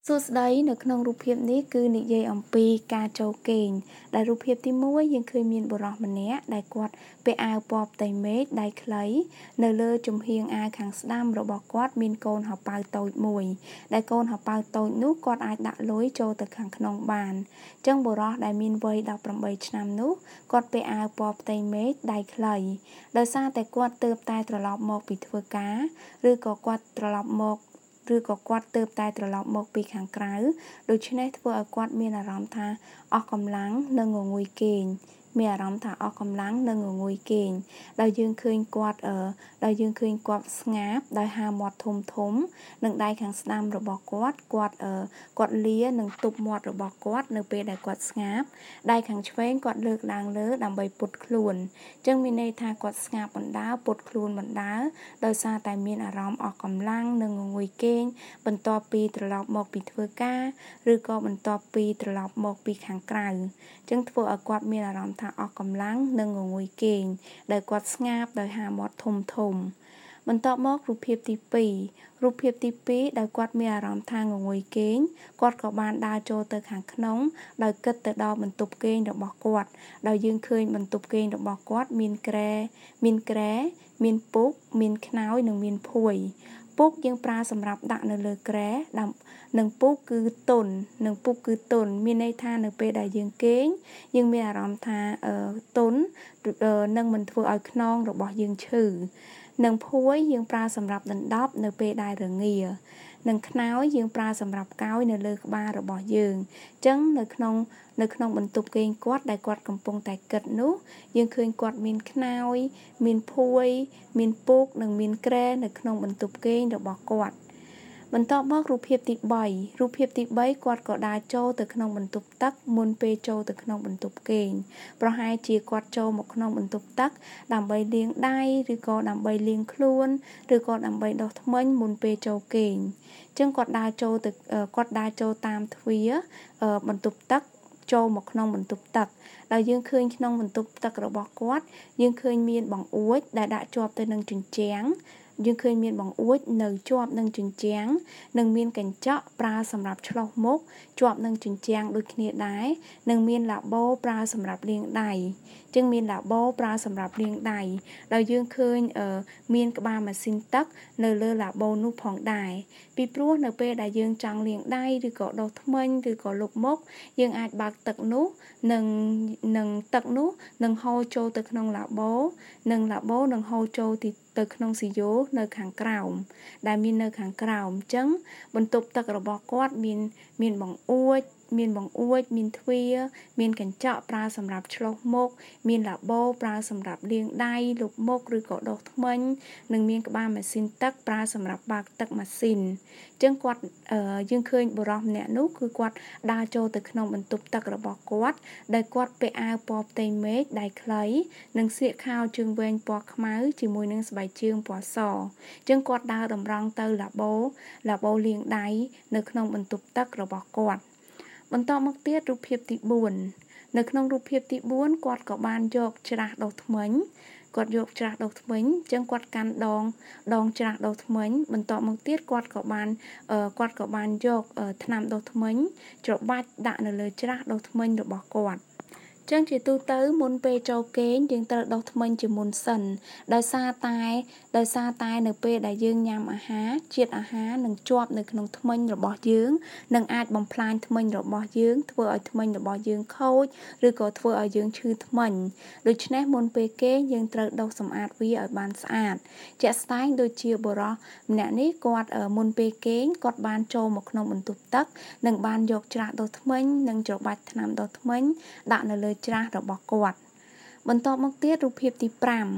សួស្តីនៅក្នុងរូបភាពនេះគឺនិយាយអំពីការចូលគេងដែលរូបភាពទី1យើងឃើញមានបុរសម្នាក់ដែលគាត់ពាក់អាវពណ៌ផ្ទៃមេឃដៃខ្លីនៅលើជំហៀងអាវខាងស្ដាំរបស់គាត់មានកូនហោប៉ៅតូចមួយដែលកូនហោប៉ៅតូចនោះគាត់អាចដាក់លុយចូលទៅខាងក្នុងបានអញ្ចឹងបុរសដែលមានវ័យ18ឆ្នាំនោះគាត់ពាក់អាវពណ៌ផ្ទៃមេឃដៃខ្លីដោយសារតែគាត់ទើបតែត្រឡប់មកពីធ្វើការឬក៏គាត់ទើបតែត្រឡប់មកពីខាងក្រៅដូច្នេះធ្វើឲ្យគាត់មានអារម្មណ៍ថាអស់កម្លាំងនិងងងុយគេងដោយយើងឃើញគាត់ស្ងាបដោយហាមាត់ធំនិងដៃខាងស្ដាំរបស់គាត់លានិងទប់មាត់របស់គាត់នៅពេលដែលគាត់ស្ងាបដៃខាងឆ្វេងគាត់លើកឡើងលើដើម្បីពុតខ្លួនអញ្ចឹងមានន័យថាគាត់ស្ងាបបណ្ដើរពុតខ្លួនបណ្ដើរដោយសារតែមានអារម្មណ៍អស់កម្លាំងនិងងងុយគេងបន្ទាប់ពីត្រឡប់មកពីធ្វើការឬក៏បន្ទាប់ពីត្រឡប់មកពីខាងក្រៅអញ្ចឹងធ្វើឲ្យគាត់មានអារម្មណ៍ថាអស់កម្លាំងនិងងងុយគេងដែលគាត់ស្ងាបដោយហាមាត់ធំបន្ទាប់មករូបភាពទី2ដែលគាត់មានអារម្មណ៍ថាងងុយគេងគាត់ក៏បានដើរចូលទៅខាងក្នុងដោយគិតទៅដល់បន្ទប់គេងរបស់គាត់ដោយយើងឃើញបន្ទប់គេងរបស់គាត់មានគ្រែមានពុកមានខ្នើយនិងមានភួយពុកយើងប្រើសម្រាប់ដាក់នៅលើគ្រែនិងពុកគឺទុនមានន័យថានៅពេលដែលយើងគេងយើងមានអារម្មណ៍ថាទុននឹងមិនធ្វើឲ្យខ្នងរបស់យើងឈឺនិងភួយយើងប្រើសម្រាប់ដណ្ដប់នៅពេលដែលរងានិងខ្នើយយើងប្រើសម្រាប់កោយនៅលើក្បាលរបស់យើងអញ្ចឹងនៅក្នុងបន្ទប់គេងគាត់ដែលគាត់កំពុងតែគិតនោះយើងឃើញគាត់មានខ្នើយមានភួយមានពុកនិងមានគ្រែនៅក្នុងបន្ទប់គេងរបស់គាត់បន្ទាប់មករូបភាពទី3គាត់ក៏ដើរចូលទៅក្នុងបន្ទប់ទឹកមុនពេលចូលទៅក្នុងបន្ទប់គេងប្រហែលជាគាត់ចូលមកក្នុងបន្ទប់ទឹកដើម្បីលាងដៃឬក៏ដើម្បីលាងខ្លួនឬក៏ដើម្បីដុសធ្មេញមុនពេលចូលគេងអញ្ចឹងគាត់ដើរចូលតាមទ្វារបន្ទប់ទឹកចូលមកក្នុងបន្ទប់ទឹកដោយយើងឃើញក្នុងបន្ទប់ទឹករបស់គាត់យើងឃើញមានបង្អួចដែលដាក់ជាប់ទៅនឹងជញ្ជាំងយើងឃើញមានបង្អួចនៅជាប់នឹងជញ្ជាំងនិងមានកញ្ចក់ប្រើសម្រាប់ឆ្លុះមុខជាប់នឹងជញ្ជាំងដូចគ្នាដែរនិងមានឡាបូប្រើសម្រាប់លាងដៃដោយយើងឃើញមានក្បាលម៉ាស៊ីនទឹកនៅលើឡាបូនោះផងដែរពីព្រោះនៅពេលដែលយើងចង់លាងដៃឬក៏ដុសធ្មេញឬក៏លុបមុខយើងអាចបើកទឹកនោះនិងទឹកនោះនឹងហូរចូលទៅក្នុងឡាបូនិងឡាបូនឹងហូរចូលទៅក្នុងស៊ីយ៉ូនៅខាងក្រោមអញ្ចឹងបន្ទប់ទឹករបស់គាត់មានបង្អួចមានទ្វារមានកញ្ចក់ប្រើសម្រាប់ឆ្លុះមុខមានឡាបូប្រើសម្រាប់លាងដៃលុបមុខឬក៏ដុសធ្មេញនិងមានក្បាលម៉ាស៊ីនទឹកប្រើសម្រាប់បើកទឹកម៉ាស៊ីនអញ្ចឹងគាត់យើងឃើញបុរសម្នាក់នោះគឺគាត់ដើរចូលទៅក្នុងបន្ទប់ទឹករបស់គាត់ដែលគាត់ពាក់អាវពណ៌ផ្ទៃមេឃដៃខ្លីនិងស្លៀកខោជើងវែងពណ៌ខ្មៅជាមួយនឹងស្បែកជើងពណ៌សអញ្ចឹងគាត់ដើរតម្រង់ទៅឡាបូលាងដៃនៅក្នុងបន្ទប់ទឹករបស់គាត់បន្តមកទៀតរូបភាពទី4នៅក្នុងរូបភាពទី4គាត់ក៏បានយកច្រាសដុសធ្មេញអញ្ចឹងគាត់កាន់ដងច្រាសដុសធ្មេញបន្ទាប់មកទៀតគាត់ក៏បានយកថ្នាំដុសធ្មេញច្របាច់ដាក់នៅលើច្រាសដុសធ្មេញរបស់គាត់ចឹងជាទូទៅមុនពេលចូលគេងយើងត្រូវដុសធ្មេញជាមុនសិនដោយសារតែនៅពេលដែលយើងញ៉ាំអាហារជាតិអាហារនឹងជាប់នៅក្នុងធ្មេញរបស់យើងនឹងអាចបំផ្លាញធ្មេញរបស់យើងធ្វើឲ្យធ្មេញរបស់យើងខូចឬក៏ធ្វើឲ្យយើងឈឺធ្មេញដូច្នេះមុនពេលគេងយើងត្រូវដុសសម្អាតវាឲ្យបានស្អាតជាក់ស្ដែងដូចជាបុរសម្នាក់នេះគាត់មុនពេលគេងគាត់បានចូលមកក្នុងបន្ទប់ទឹកនិងបានយកច្រាសដុសធ្មេញនិងច្របាច់ថ្នាំដុសធ្មេញដាក់នៅលើច្រាសរបស់គាត់បន្ទាប់មកទៀតរូបភាពទី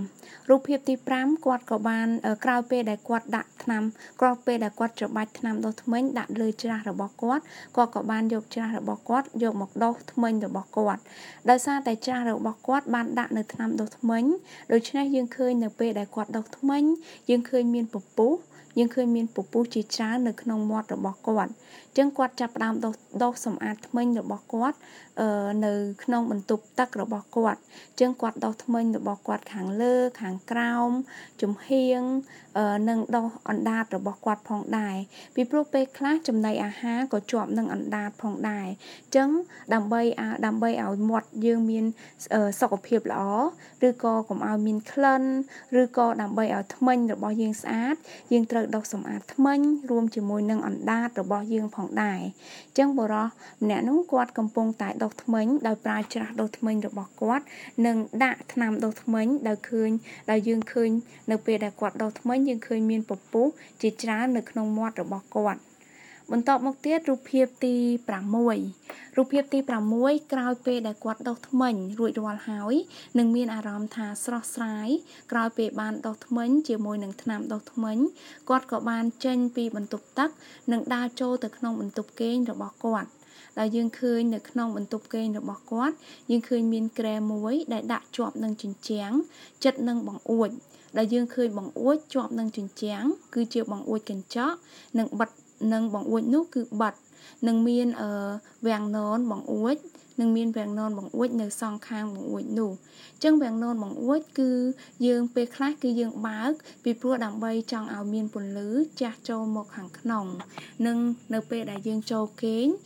5គាត់ក៏បានក្រោយពេលដែលគាត់ច្របាច់ថ្នាំដុសធ្មេញដាក់លើច្រាសរបស់គាត់ក៏បានយកច្រាសរបស់គាត់យកមកដុសធ្មេញរបស់គាត់ដោយសារតែច្រាសរបស់គាត់បានដាក់នៅថ្នាំដុសធ្មេញដូច្នេះយើងឃើញនៅពេលដែលគាត់ដុសធ្មេញយើងឃើញមានពពុះយើងឃើញមានពពុះជាច្រើននៅក្នុងមាត់របស់គាត់ចឹងគាត់ចាប់ផ្ដើមដុសសម្អាតធ្មេញរបស់គាត់នៅក្នុងបន្ទប់ទឹករបស់គាត់ចឹងគាត់ដុសធ្មេញរបស់គាត់ខាងលើខាងក្រោមចំហៀងនិងដុសអណ្ដាតរបស់គាត់ផងដែរពីព្រោះពេលខ្លះចំណីអាហារក៏ជាប់នឹងអណ្ដាតផងដែរចឹងដើម្បីឲ្យមាត់យើងមានសុខភាពល្អឬក៏កុំឲ្យមានក្លិនឬក៏ដើម្បីឲ្យធ្មេញរបស់យើងស្អាតយើងត្រូវដុសសម្អាតធ្មេញរួមជាមួយនឹងអណ្ដាតរបស់យើងផងដែរចឹងបុរសម្នាក់នោះគាត់កំពុងតែដុសធ្មេញដោយប្រើច្រាសដុសធ្មេញរបស់គាត់និងដាក់ថ្នាំដុសធ្មេញដែលយើងឃើញនៅពេលដែលគាត់ដុសធ្មេញយើងឃើញមានពពុះជាច្រើននៅក្នុងមាត់របស់គាត់បន្តមកទៀតរូបភាពទី6រូបភាពទី6ក្រោយពេលដែលគាត់ដុសធ្មេញរួចរាល់ហើយនឹងមានអារម្មណ៍ថាស្រស់ស្រាយក្រោយពេលបានដុសធ្មេញជាមួយនឹងថ្នាំដុសធ្មេញគាត់ក៏បានចេញពីបន្ទប់ទឹកនិងដើរចូលទៅក្នុងបន្ទប់គេងរបស់គាត់ដែលយើងឃើញនៅក្នុងបន្ទប់គេងរបស់គាត់យើងឃើញមានគ្រែមួយដែលដាក់ជាប់នឹងជញ្ជាំងជិតនឹងបង្អួចដែលយើងឃើញបង្អួចជាប់នឹងជញ្ជាំងគឺជាបង្អួចកញ្ចក់និងបិទនឹងបង្អួចនោះគឺបិទនឹងមានវាំងននបង្អួចនឹងមានវាំងននបង្អួចនៅសងខាងបង្អួចនោះអញ្ចឹងវាំងននបង្អួចគឺយើងពេលខ្លះគឺយើងបើកពីព្រោះដើម្បីចង់ឲ្យមានពន្លឺចាស់ចូលមកខាងក្នុងនិងនៅពេលដែលយើងចូលគេង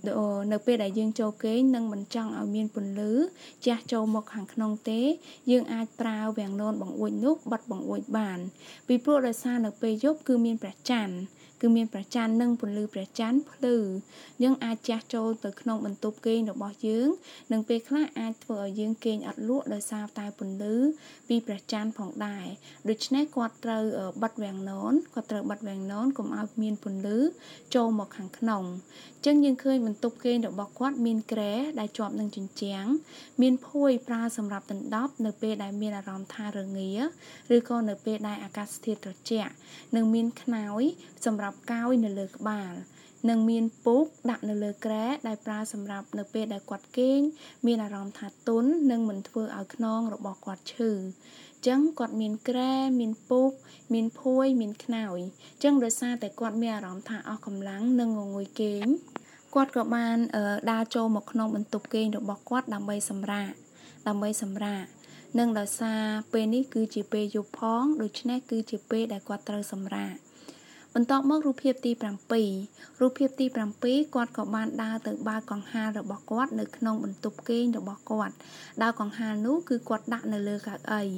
នឹងមិនចង់ឲ្យមានពន្លឺចាស់ចូលមកខាងក្នុងទេយើងអាចប្រើវាំងននបង្អួចនោះបិទបង្អួចបានពីព្រោះដោយសារនៅពេលយប់គឺមានព្រះច័ន្ទនិងពន្លឺព្រះច័ន្ទភ្លឺយើងអាចចាស់ចូលទៅក្នុងបន្ទប់គេងរបស់យើងនិងពេលខ្លះអាចធ្វើឲ្យយើងគេងអត់លក់ដោយសារតែពន្លឺពីព្រះច័ន្ទផងដែរដូច្នេះគាត់ត្រូវបិទវាំងននកុំឲ្យមានពន្លឺចូលមកខាងក្នុងអញ្ចឹងយើងឃើញបន្ទប់គេងរបស់គាត់មានគ្រែដែលជាប់នឹងជញ្ជាំងមានភួយប្រើសម្រាប់ដណ្ដប់នៅពេលដែលមានអារម្មណ៍ថារងាឬក៏នៅពេលដែលអាកាសធាតុត្រជាក់និងមានខ្នើយសម្រាប់កោយនៅលើក្បាលនិងមានពូកដាក់នៅលើគ្រែដែលប្រើសម្រាប់នៅពេលដែលគាត់គេងមានអារម្មណ៍ថាទន់និងមិនធ្វើឲ្យខ្នងរបស់គាត់ឈឺចឹងគាត់មានគ្រែមានពូកមានភួយមានខ្នើយចឹងដោយសារតែគាត់មានអារម្មណ៍ថាអស់កម្លាំងនិងងងុយគេងគាត់ក៏បានដើរចូលមកក្នុងបន្ទប់គេងរបស់គាត់ដើម្បីសម្រាកនិងដោយសារពេលនេះគឺជាពេលយប់ផងដូច្នេះគឺជាពេលដែលគាត់ត្រូវសម្រាកបន្តមករូបភាពទី7រូបភាពទី7គាត់ក៏បានដើរទៅបើកកង្ហាររបស់គាត់នៅក្នុងបន្ទប់គេងរបស់គាត់ដើរកង្ហារនោះគឺគាត់ដាក់នៅលើកៅអី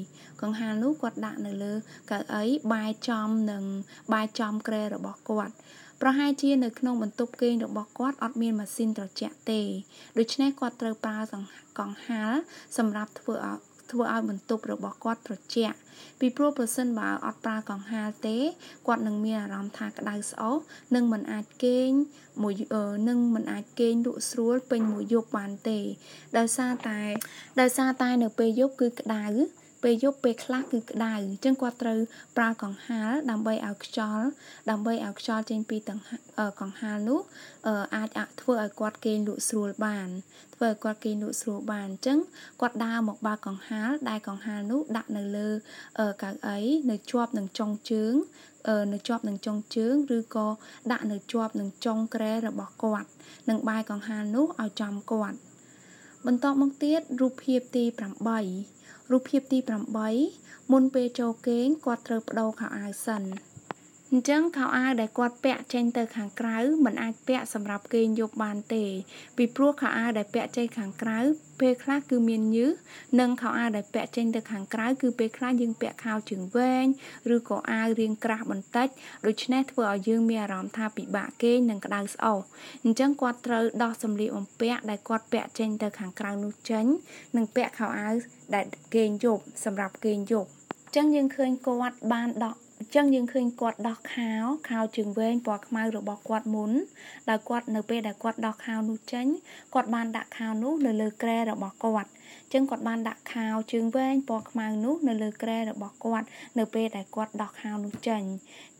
បាយចំគ្រែរបស់គាត់ប្រហែលជានៅក្នុងបន្ទប់គេងរបស់គាត់អត់មានម៉ាស៊ីនត្រជាក់ទេដូច្នេះគាត់ត្រូវប្រើកង្ហារសម្រាប់ធ្វើឲ្យបន្ទប់របស់គាត់ត្រជាក់ពីព្រោះប្រសិនបើអត់ប្រើកង្ហារទេគាត់នឹងមានអារម្មណ៍ថាក្តៅស្អុះនិងមិនអាចគេងលក់ស្រួលពេញមួយយប់បានទេដោយសារតែនៅពេលយប់គឺក្តៅពេលយប់ពេលខ្លះគឺក្តៅអញ្ចឹងគាត់ត្រូវប្រើកង្ហារដើម្បីឲ្យខ្យល់ចេញពីកង្ហារនោះអាចធ្វើឲ្យគាត់គេងលក់ស្រួលបានអញ្ចឹងគាត់ដើរមកបើកកង្ហារដែលកង្ហារនោះដាក់នៅលើកៅអីនៅជាប់នឹងចុងជើងឬក៏ដាក់នៅជាប់នឹងចុងគ្រែរបស់គាត់និងបាយកង្ហារនោះឲ្យចំគាត់បន្តមកទៀតរូបភាពទី8មុនពេលចូលគេងគាត់ត្រូវប្ដូរខោអាវសិនអញ្ចឹងខោអាវដែលគាត់ពាក់ចេញទៅខាងក្រៅមិនអាចពាក់សម្រាប់គេងយប់បានទេពីព្រោះខោអាវដែលពាក់ចេញខាងក្រៅពេលខ្លះគឺមានញើសនិងខោអាវដែលពាក់ចេញទៅខាងក្រៅគឺពេលខ្លះយើងពាក់ខោជើងវែងឬក៏អាវរាងក្រាស់បន្តិចដូច្នេះធ្វើឲ្យយើងមានអារម្មណ៍ថាពិបាកគេងនិងក្តៅស្អុះអញ្ចឹងគាត់ត្រូវដោះសម្លៀកបំពាក់ដែលគាត់ពាក់ចេញទៅខាងក្រៅនោះចេញនិងពាក់ខោអាវដែលគេងយប់សម្រាប់គេងយប់អញ្ចឹងយើងឃើញគាត់ដោះខោជើងវែងពណ៌ខ្មៅរបស់គាត់មុនដែលគាត់នៅពេលដែលគាត់ដោះខោនោះចេញគាត់បានដាក់ខោនោះនៅលើគ្រែរបស់គាត់អញ្ចឹងគាត់បានដាក់ខោជើងវែងពណ៌ខ្មៅនោះនៅលើគ្រែរបស់គាត់នៅពេលដែលគាត់ដោះខោនោះចេញ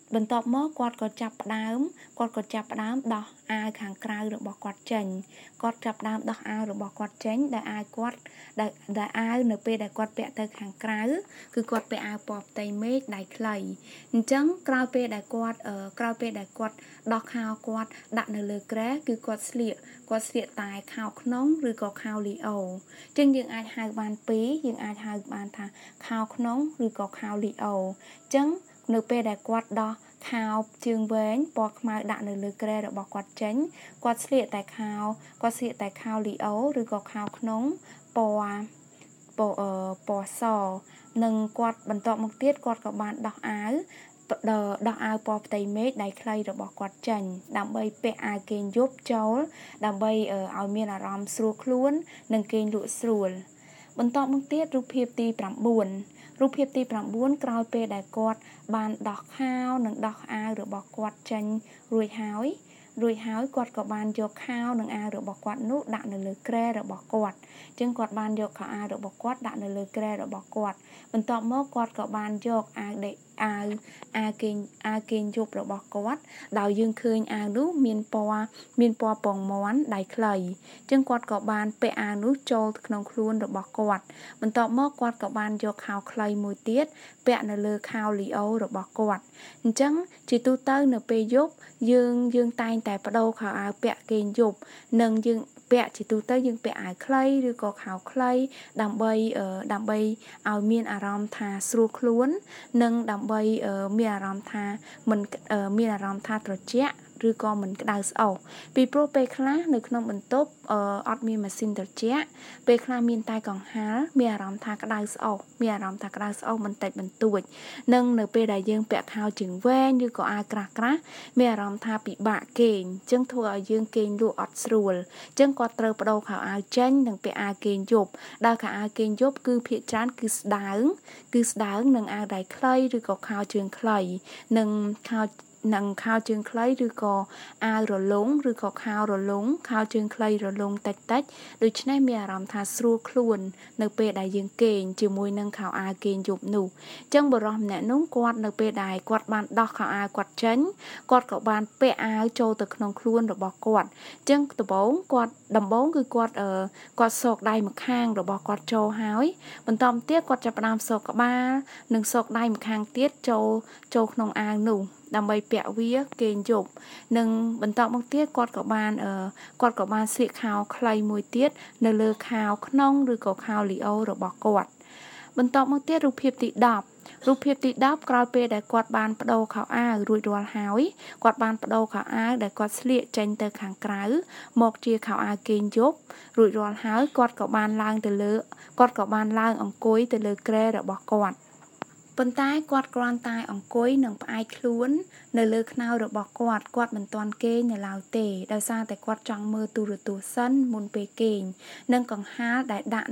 បន្ទាប់មកគាត់ក៏ចាប់ផ្ដើមដោះអាវខាងក្រៅរបស់គាត់ចេញគាត់ចាប់ផ្ដើមដោះអាវរបស់គាត់ចេញដែលអាវគាត់ដែលអាវនៅពេលដែលគាត់ពាក់ទៅខាងក្រៅគឺគាត់ពាក់អាវពណ៌ផ្ទៃមេឃដៃខ្លីអញ្ចឹងក្រោយពេលដែលគាត់ដោះខោគាត់ដាក់នៅលើគ្រែគឺគាត់ស្លៀកតែខោក្នុងឬក៏ខោលីអូអញ្ចឹងយើងអាចហៅបានពីរយើងអាចហៅបានថាខោក្នុងឬក៏ខោលីអូអញ្ចឹងនៅពេលដែលគាត់ដោះខោជើងវែងពណ៌ខ្មៅដាក់នៅលើគ្រែរបស់គាត់ចេញគាត់ស្លៀកតែខោលីអូឬក៏ខោក្នុងពណ៌សនិងគាត់បន្ទាប់មកទៀតគាត់ក៏បានដោះអាវពណ៌ផ្ទៃមេឃដៃខ្លីរបស់គាត់ចេញដើម្បីពាក់អាវគេងយប់ចូលដើម្បីឲ្យមានអារម្មណ៍ស្រួលខ្លួននិងគេងលក់ស្រួលបន្ទាប់មកទៀតរូបភាពទី9ក្រោយពេលដែលគាត់បានដោះខោនិងដោះអាវរបស់គាត់ចេញរួចហើយគាត់ក៏បានយកខោនិងអាវរបស់គាត់នោះដាក់នៅលើគ្រែរបស់គាត់អញ្ចឹងគាត់បានយកខោអាវរបស់គាត់ដាក់នៅលើគ្រែរបស់គាត់បន្ទាប់មកគាត់ក៏បានយកអាវគេងយប់របស់គាត់ដោយយើងឃើញអាវនោះមានពណ៌ពងមាន់ដៃខ្លីអញ្ចឹងគាត់ក៏បានពាក់អាវនោះចូលក្នុងខ្លួនរបស់គាត់បន្ទាប់មកគាត់ក៏បានយកខោខ្លីមួយទៀតពាក់នៅលើខោលីអូរបស់គាត់អញ្ចឹងជាទូទៅនៅពេលយប់យើងតែងតែបដូរខោអាវពាក់គេងយប់និងយើងពាក់ជាទូទៅយើងពាក់អាវខ្លីឬក៏ខោខ្លីដើម្បីឲ្យមានអារម្មណ៍ថាស្រួលខ្លួននិងដើម្បីមានអារម្មណ៍ថាត្រជាក់ឬក៏មិនក្តៅស្អុះពីព្រោះពេលខ្លះនៅក្នុងបន្ទប់អត់មានម៉ាស៊ីនត្រជាក់ពេលខ្លះមានតែកង្ហារមានអារម្មណ៍ថាក្តៅស្អុះបន្តិចបន្តួចនិងនៅពេលដែលយើងពាក់ខោជើងវែងឬក៏អាវក្រាស់មានអារម្មណ៍ថាពិបាកគេងអញ្ចឹងធ្វើឲ្យយើងគេងលក់អត់ស្រួលអញ្ចឹងគាត់ត្រូវបដូរខោអាវចេញនិងពាក់អាវគេងយប់ដែលខោអាវគេងយប់គឺភាគច្រើនគឺស្ដើងនឹងអាវដៃខ្លីឬក៏ខោជើងខ្លីនិងខោជើងខ្លីឬក៏អាវរលុងឬក៏ខោជើងខ្លីរលុងតិចដូច្នេះមានអារម្មណ៍ថាស្រួលខ្លួននៅពេលដែលយើងគេងជាមួយនឹងខោអាវគេងយប់នោះអញ្ចឹងបុរសម្នាក់នោះគាត់នៅពេលដែលគាត់បានដោះខោអាវគាត់ចេញគាត់ក៏បានពាក់អាវចូលទៅក្នុងខ្លួនរបស់គាត់អញ្ចឹងដំបូងគឺគាត់សោកដៃម្ខាងរបស់គាត់ចូលហើយបន្តមកទៀតគាត់ចាប់ផ្ដើមសោកក្បាលនិងសោកដៃម្ខាងទៀតចូលក្នុងអាវនោះដើម្បីពាក់វាគេងយប់និងបន្តមកទៀតគាត់ក៏បានស្លៀកខោខ្លីមួយទៀតនៅលើខោក្នុងឬក៏ខោលីអូរបស់គាត់បន្តមកទៀតរូបភាពទី10ក្រោយពេលដែលគាត់បានបដូរខោអាវរួចរាល់ហើយគាត់បានបដូរខោអាវដែលគាត់ស្លៀកចេញទៅខាងក្រៅមកជាខោអាវគេងយប់រួចរាល់ហើយគាត់ក៏បានឡើងអង្គុយទៅលើគ្រែរបស់គាត់ប៉ុន្តែគាត់គ្រាន់តែអង្គុយនិងផ្អែកខ្លួននៅលើខ្នើយរបស់គាត់មិនទាន់គេងនៅឡើយទេដោយសារតែគាត់ចង់មើលទូរទស្សន៍សិនមុនពេលគេងនិងកង្ហារដែលដាក់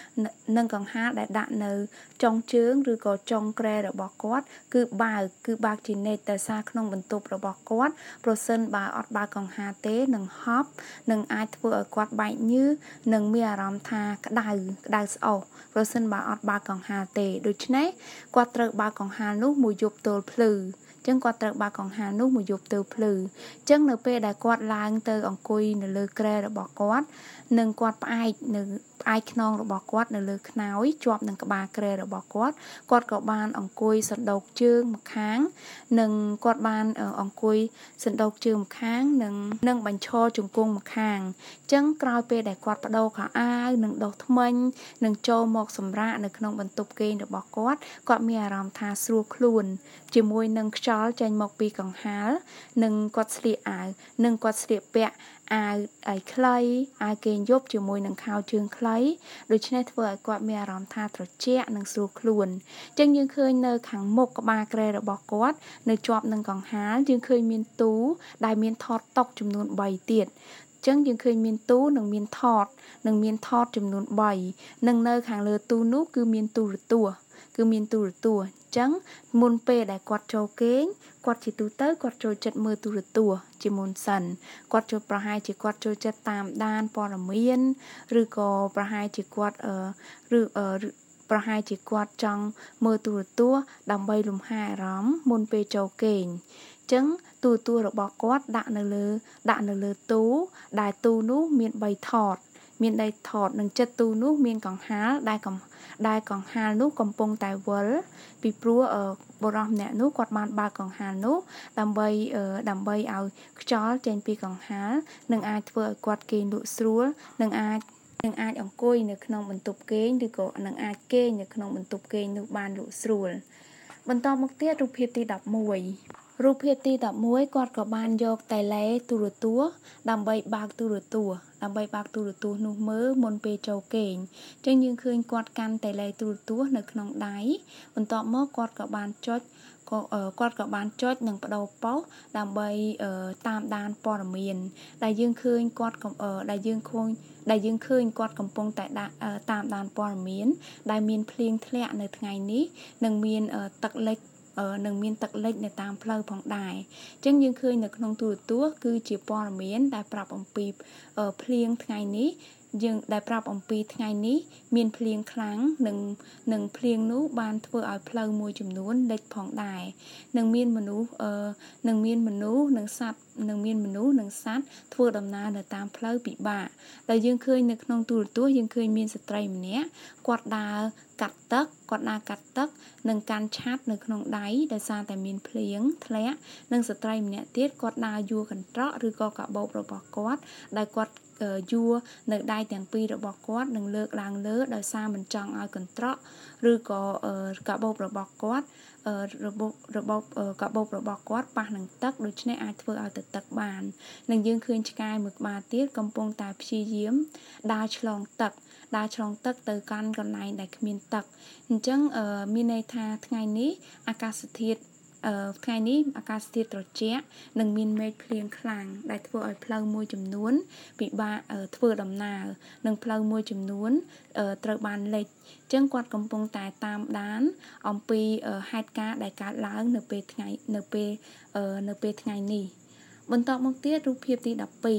នៅចុងជើងឬក៏ចុងគ្រែរបស់គាត់គឺបើកជានិច្ចដោយសារក្នុងបន្ទប់របស់គាត់ប្រសិនបើអត់បើកកង្ហារទេនឹងហប់នឹងអាចធ្វើឲ្យគាត់បែកញើសនិងមានអារម្មណ៍ថាក្តៅស្អុះប្រសិនបើអត់បើកកង្ហារទេដូច្នេះគាត់ត្រូវបើកកង្ហារនោះមួយយប់ទល់ភ្លឺអញ្ចឹងគាត់ត្រូវបើកកង្ហារនោះមួយយប់ទល់ភ្លឺអញ្ចឹងនៅពេលដែលគាត់ឡើងទៅអង្គុយនៅលើគ្រែរបស់គាត់និងគាត់ផ្អែកខ្នងរបស់គាត់នៅលើខ្នើយជាប់នឹងក្បាលគ្រែរបស់គាត់ក៏បានអង្គុយសណ្ដូកជើងម្ខាងនិងគាត់បានអង្គុយសណ្ដូកជើងម្ខាងនិងបញ្ឈរជង្គង់ម្ខាងអញ្ចឹងក្រោយពេលដែលគាត់បដូរខោអាវនិងដុសធ្មេញនិងចូលមកសម្រាកនៅក្នុងបន្ទប់គេងរបស់គាត់មានអារម្មណ៍ថាស្រួលខ្លួនជាមួយនឹងខ្យល់ចេញមកពីកង្ហារនិងគាត់ស្លៀកអាវនិងគាត់ស្លៀកពាក់អាវខ្លីអាវគេងយប់ជាមួយនឹងខោជើងខ្លីដូច្នេះធ្វើឲ្យគាត់មានអារម្មណ៍ថាត្រជាក់និងស្រួលខ្លួនអញ្ចឹងយើងឃើញនៅខាងមុខក្បាលគ្រែរបស់គាត់នៅជាប់នឹងកង្ហារយើងឃើញមានទូដែលមានថតតុចំនួន3ទៀតចឹងយើងឃើញមានទូនិងមានថតចំនួន3និងនៅខាងលើទូនោះគឺមានទូរទស្សន៍អញ្ចឹងមុនពេលដែលគាត់ចូលគេងគាត់ជាទូទៅគាត់ចូលចិត្តមើលទូរទស្សន៍ជាមុនសិនគាត់ប្រហែលជាគាត់ចូលចិត្តតាមដានព័ត៌មានឬក៏ប្រហែលជាគាត់ប្រហែលជាគាត់ចង់មើលទូរទស្សន៍ដើម្បីលំហែអារម្មណ៍មុនពេលចូលគេងចឹងទូរទស្សន៍របស់គាត់ដាក់នៅលើទូដែលទូនោះមាន3ថតមានដីថតនិងចិត្តទូនោះមានកង្ហាលដែលកង្ហាលនោះកំពុងតែវិលពីព្រោះបុរសម្នាក់នោះគាត់បានបើកកង្ហាលនោះដើម្បីឲ្យខ្យល់ចេញពីកង្ហាលនិងអាចធ្វើឲ្យគាត់គេងលក់ស្រួលនឹងអាចអង្គុយនៅក្នុងបន្ទប់គេងឬក៏នឹងអាចគេងនៅក្នុងបន្ទប់គេងនោះបានលក់ស្រួលបន្តមកទៀតរូបភាពទី11រូបភាពទី11គាត់ក៏បានយកតែឡេទូរទស្សន៍ដើម្បីបើកទូរទស្សន៍នោះមើលមុនពេលចូលគេងចឹងយើងឃើញគាត់កាន់តែឡេទូរទស្សន៍នៅក្នុងដៃបន្ទាប់មកគាត់ក៏បានចុចនិងបដូរប៉ុសដើម្បីតាមដានព័ត៌មានដែលយើងឃើញគាត់កំពុងតែតាមដានព័ត៌មានដែលមានភ្លៀងធ្លាក់នៅថ្ងៃនេះនិងមានទឹកលិចនៅតាមផ្លូវផងដែរអញ្ចឹងយើងឃើញនៅក្នុងទូរទស្សន៍គឺជាព័ត៌មានដែលប្រាប់អំពីភ្លៀងថ្ងៃនេះដែលប្រាប់អំពីថ្ងៃនេះមានភ្លៀងខ្លាំងនិងភ្លៀងនោះបានធ្វើឲ្យផ្លូវមួយចំនួនលិចផងដែរនិងមានមនុស្សនិងសត្វធ្វើដំណើរនៅតាមផ្លូវពិបាកដែលយើងឃើញនៅក្នុងទូរទស្សន៍យើងឃើញមានស្ត្រីម្នាក់គាត់ដើរកាត់ទឹកនិងកាន់ឆ័ត្រនៅក្នុងដៃដោយសារតែមានភ្លៀងធ្លាក់និងស្ត្រីម្នាក់ទៀតគាត់ដើរយួរកន្ត្រកឬក៏កាបូបរបស់គាត់ដែលគាត់យួរនៅដៃទាំងពីររបស់គាត់នឹងលើកឡើងលើដោយសារមិនចង់ឲ្យកន្ត្រកឬក៏កាបូបរបស់គាត់កាបូបរបស់គាត់ប៉ះនឹងទឹកដូច្នេះអាចធ្វើឲ្យទៅទឹកបាននិងយើងឃើញឆ្កែមួយក្បាលទៀតកំពុងតែព្យាយាមដើរឆ្លងទឹកទៅកាន់កន្លែងដែលគ្មានទឹកអញ្ចឹងមានន័យថាថ្ងៃនេះអាកាសធាតុត្រជាក់និងមានមេឃភ្លៀងខ្លាំងដែលធ្វើឲ្យផ្លូវមួយចំនួនពិបាកធ្វើដំណើរនិងផ្លូវមួយចំនួនត្រូវបានលិចអញ្ចឹងគាត់កំពុងតែតាមដានអំពីហេតុការណ៍ដែលកើតឡើងនៅពេលថ្ងៃនេះបន្តមកទៀតរូបភាពទី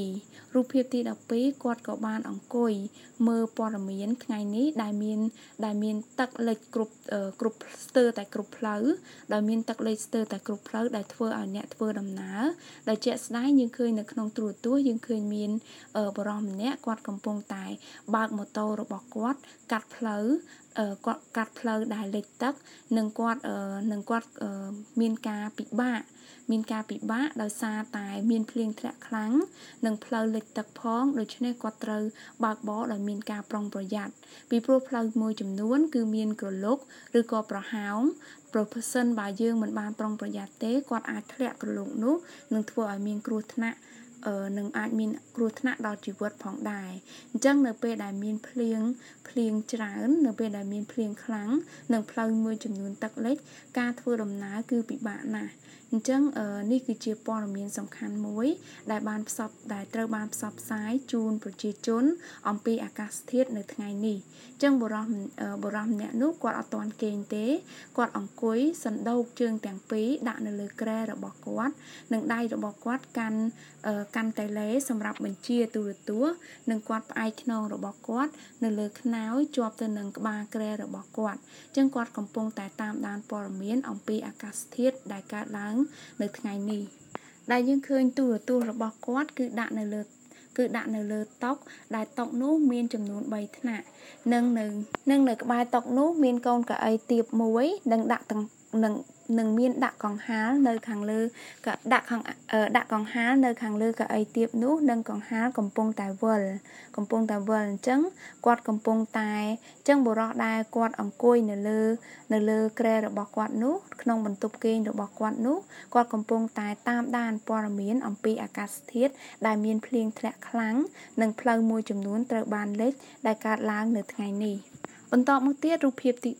12គាត់ក៏បានអង្គុយមើលព័ត៌មានថ្ងៃនេះដែលមានទឹកលិចគ្រប់ស្ទើរតែគ្រប់ផ្លូវដែលមានទឹកលិចស្ទើរតែគ្រប់ផ្លូវដែលធ្វើឲ្យអ្នកធ្វើដំណើរដែលជាក់ស្ដែងយើងឃើញនៅក្នុងទូរទស្សន៍យើងឃើញមានបុរសម្នាក់គាត់កំពុងតែបើកម៉ូតូរបស់គាត់កាត់ផ្លូវដែលលិចទឹកនិងគាត់មានការពិបាកដោយសារតែមានភ្លៀងធ្លាក់ខ្លាំងនិងផ្លូវលិចទឹកផងដូច្នេះគាត់ត្រូវបើកបរដោយមានការប្រុងប្រយ័ត្នពីព្រោះផ្លូវមួយចំនួនគឺមានក្រឡុកឬក៏ប្រហោងប្រសិនបើយើងមិនបានប្រុងប្រយ័ត្នទេគាត់អាចធ្លាក់ក្រឡុកនោះនឹងធ្វើឲ្យមានគ្រោះថ្នាក់នឹងអាចមានគ្រោះថ្នាក់ដល់ជីវិតផងដែរអញ្ចឹងនៅពេលដែលមានភ្លៀងច្រើននៅពេលដែលមានភ្លៀងខ្លាំងនិងផ្លូវមួយចំនួនទឹកលិចការធ្វើដំណើរគឺពិបាកណាស់អញ្ចឹងនេះគឺជាព័ត៌មានសំខាន់មួយដែលត្រូវបានផ្សព្វផ្សាយជូនប្រជាជនអំពីអាកាសធាតុនៅថ្ងៃនេះអញ្ចឹងបុរសម្នាក់នោះគាត់អត់ទាន់គេងទេគាត់អង្គុយសណ្ដូកជើងទាំងពីរដាក់នៅលើគ្រែរបស់គាត់និងដៃរបស់គាត់កាន់តែឡេសម្រាប់បញ្ជាទូរទស្សន៍និងគាត់ផ្អែកខ្នងរបស់គាត់នៅលើខ្នើយជាប់ទៅនឹងក្បាលគ្រែរបស់គាត់អញ្ចឹងគាត់កំពុងតែតាមដានព័ត៌មានអំពីអាកាសធាតុដែលកើតឡើងនៅថ្ងៃនេះដែលយើងឃើញទូរទស្សន៍របស់គាត់គឺដាក់នៅលើតុដែលតុនោះមានចំនួន3ថ្នាក់និងនៅក្បែរតុនោះមានកូនកៅអីទាបមួយនិងមានដាក់កង្ហាលនៅខាងលើដាក់កង្ហាលនៅខាងលើកៅអីទាបនោះនិងកង្ហាលកំពុងតែវិលអញ្ចឹងគាត់កំពុងតែអញ្ចឹងបុរសដែលគាត់អង្គុយនៅលើគ្រែរបស់គាត់នោះក្នុងបន្ទប់គេងរបស់គាត់នោះគាត់កំពុងតែតាមដានព័ត៌មានអំពីអាកាសធាតុដែលមានភ្លៀងធ្លាក់ខ្លាំងនិងផ្លូវមួយចំនួនត្រូវបានលិចដែលកើតឡើងនៅថ្ងៃនេះបន្តមកទៀតរូបភាពទី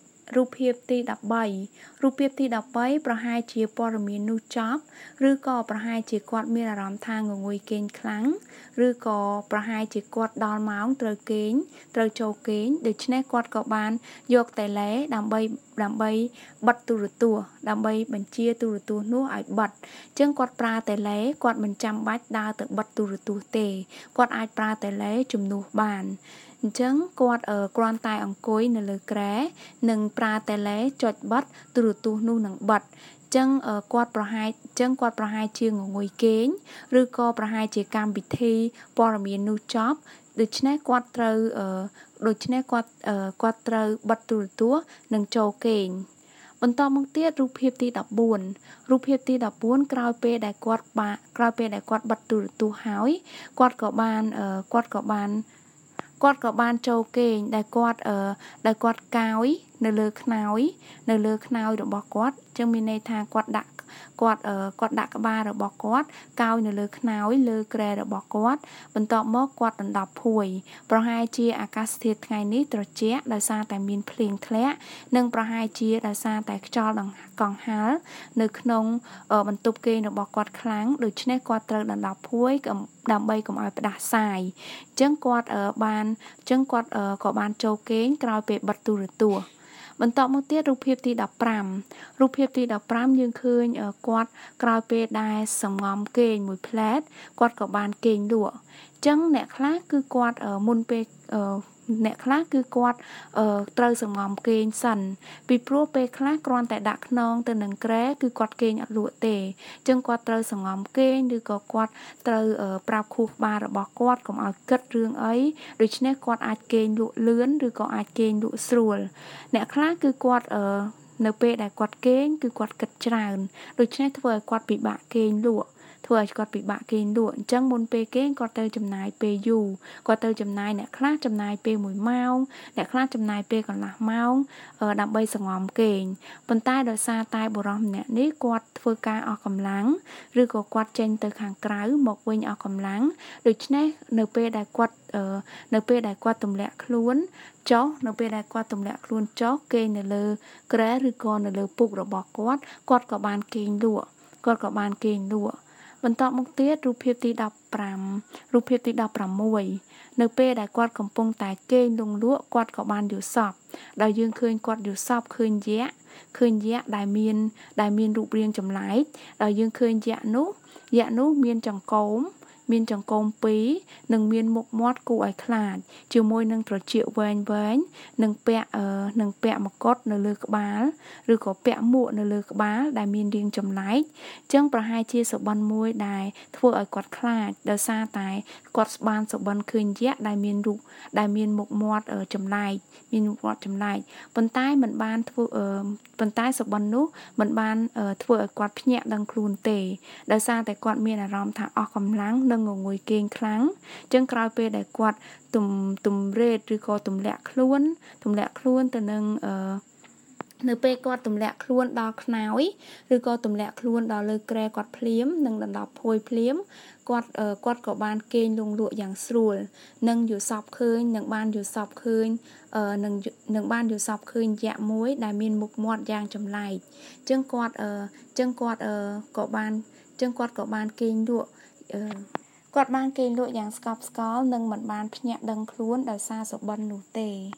13ប្រហែលជាព័ត៌មាននោះចប់ឬក៏ប្រហែលជាគាត់មានអារម្មណ៍ថាងងុយគេងខ្លាំងឬក៏ប្រហែលជាគាត់ដល់ម៉ោងត្រូវចូលគេងដូច្នេះគាត់ក៏បានយកតែឡេដើម្បីបិទទូរទស្សន៍ដើម្បីបញ្ជាទូរទស្សន៍នោះឲ្យបិទចឹងគាត់ប្រើតេឡេគាត់មិនចាំបាច់ដើរទៅបិទទូរទស្សន៍ទេគាត់អាចប្រើតេឡេជំនួសបានអញ្ចឹងគាត់គ្រាន់តែអង្គុយនៅលើគ្រែនិងប្រើតេឡេចុចបិទទូរទស្សន៍នោះនឹងបិទចឹងគាត់ប្រហែលជាងងុយគេងឬក៏ប្រហែលជាកម្មវិធីព័ត៌មាននោះចប់ដូច្នេះគាត់ត្រូវត្រូវបិទទូរទស្សន៍និងចូលគេងបន្តមកទៀតរូបភាពទី14រូបភាពទី14ក្រោយពេលដែលគាត់បិទទូរទស្សន៍ហើយគាត់ក៏បានចូលគេងដែលគាត់កាយនៅលើខ្នើយរបស់គាត់ចឹងមានន័យថាគាត់ដាក់ក្បាលរបស់គាត់កោយនៅលើខ្នើយលើគ្រែរបស់គាត់បន្ទាប់មកគាត់ដណ្ដប់ភួយប្រហែលជាអាកាសធាតុថ្ងៃនេះត្រជាក់ដោយសារតែមានភ្លៀងធ្លាក់និងប្រហែលជាដោយសារតែខ្យល់កង្ហារនៅក្នុងបន្ទប់គេងរបស់គាត់ខ្លាំងដូច្នេះគាត់ត្រូវដណ្ដប់ភួយដើម្បីកុំឲ្យផ្ដាសាយចឹងគាត់ក៏បានចូលគេងក្រោយពេលបិទទូរទស្សន៍បន្តមកទៀតរូបភាពទី15រូបភាពទី15យើងឃើញគាត់ក្រោយពេលដែលសម្ងំគេងមួយផ្លែតគាត់ក៏បានគេងលក់ចឹងអ្នកខ្លះគឺគាត់ត្រូវសម្ងំគេងសិនពីព្រោះពេលខ្លះគ្រាន់តែដាក់ខ្នងទៅនឹងគ្រែគឺគាត់គេងអត់លក់ទេចឹងគាត់ត្រូវសម្ងំគេងឬក៏គាត់ត្រូវប្រាប់ខួរក្បាលរបស់គាត់កុំឲ្យគិតរឿងអីដូច្នេះគាត់អាចគេងលក់លឿនឬក៏អាចគេងលក់ស្រួលអ្នកខ្លះគឺគាត់នៅពេលដែលគាត់គេងគឺគាត់គិតច្រើនដូច្នេះធ្វើឲ្យគាត់ពិបាកគេងលក់អញ្ចឹងមុនពេលគេងគាត់ទៅចំណាយពេលយូរគាត់ទៅចំណាយអ្នកខ្លះចំណាយពេល1ម៉ោងអ្នកខ្លះចំណាយពេលកន្លះម៉ោងដើម្បីសង្ងំគេងប៉ុន្តែដោយសារតែបុរសម្នាក់នេះគាត់ធ្វើការអស់កម្លាំងឬក៏គាត់ចេញទៅខាងក្រៅមកវិញអស់កម្លាំងដូច្នេះនៅពេលដែលគាត់ទម្លាក់ខ្លួនចុះគេងនៅលើគ្រែឬក៏នៅលើពុករបស់គាត់ក៏បានគេងលក់បន្តមកទៀតរូបភាពទី16នៅពេលដែលគាត់កំពុងតែគេងលក់គាត់ក៏បានយល់សប្តិដោយយើងឃើញគាត់យល់សប្តិឃើញយក្សដែលមានរូបរាងចម្លែកដោយយើងឃើញយក្សនោះមានចង្កូម2និងមានមុខមាត់គួរឲ្យខ្លាចជាមួយនឹងត្រចៀកវែងនិងពាក់មកុដនៅលើក្បាលឬក៏ពាក់មួកនៅលើក្បាលដែលមានរាងចម្លែកចឹងប្រហែលជាសុបិនមួយដែលធ្វើឲ្យគាត់ខ្លាចដោយសារតែគាត់ស្បានសុបិនឃើញយក្សដែលមានមុខមាត់ចម្លែកប៉ុន្តែសុបិននោះមិនបានធ្វើឲ្យគាត់ភ្ញាក់ដឹងខ្លួនទេដោយសារតែគាត់មានអារម្មណ៍ថាអស់កម្លាំងនិងងងុយគេងខ្លាំងចឹងក្រោយពេលដែលគាត់ទំរេតឬក៏ទម្លាក់ខ្លួនទៅនឹងនៅពេលគាត់ទម្លាក់ខ្លួនដល់ខ្នើយឬក៏ទម្លាក់ខ្លួនដល់លើគ្រែគាត់ភ្លាមនិងដណ្ដប់ភួយភ្លាមគាត់ក៏បានគេងលក់យ៉ាងស្រួលនិងយល់សប្តិឃើញនឹងបានយល់សប្តិឃើញយក្សមួយដែលមានមុខមាត់យ៉ាងចម្លែកចឹងគាត់ក៏បានគេងលក់យ៉ាងស្កប់ស្កល់និងមិនបានភ្ញាក់ដឹងខ្លួនដោយសារសុបិននោះទេ